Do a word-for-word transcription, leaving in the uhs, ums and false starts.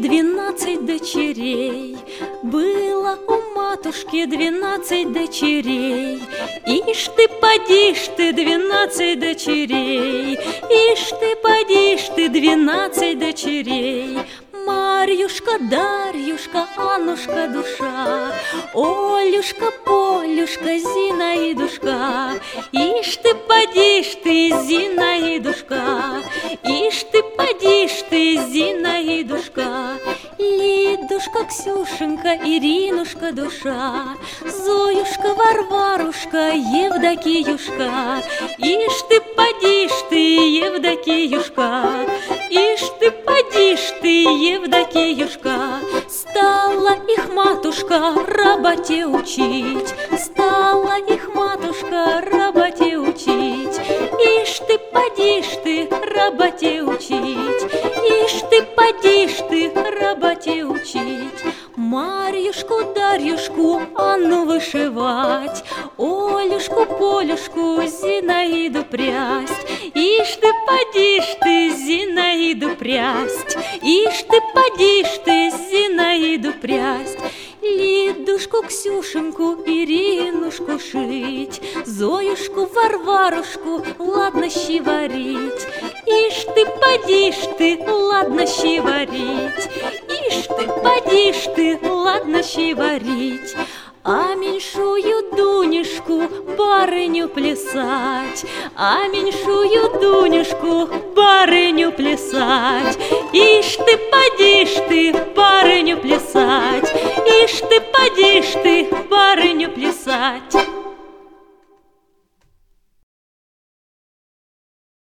двенадцать дочерей, было у матушки двенадцать дочерей. Ишь ты, поди ж ты, двенадцать дочерей, ишь ты, поди ж ты, двенадцать дочерей. Марьюшка, Дарьюшка, Аннушка, душа, Олюшка, Полюшка, Зинаидушка. Ишь ты, поди ж ты, Зинаидушка, ишь ты, поди ж ты, Зинаидушка. Лидушка, Ксюшенька, Иринушка, душа, Зоюшка, Варварушка, Евдокиюшка. Ишь ты, поди ж ты, Евдокиюшка, ишь ты, поди ж ты, Евдокиюшка. Стала их матушка работе учить, стала их матушка работе учить. Ишь ты, поди ж ты, работе учить, ишь ты, поди ж ты, работе учить. Марьюшку, Дарьюшку, Анну вышивать, Олюшку, Полюшку, Зинаиду прясть. Ишь ты, поди ж ты, Зинаиду прясть, ишь ты, поди ж ты, Зинаиду прясть. Лидушку, Ксюшеньку, Иринушку шить, Зоюшку, Варварушку, ладно щи варить. Ишь ты, поди ж ты, ладно щи варить, ишь ты, поди ж ты, ладно щи варить. А меньшую Дунюшку барыню плясать, а меньшую Дунюшку барыню плясать. Ишь ты, поди ж ты, барыню плясать, ишь ты, поди ж ты, барыню плясать.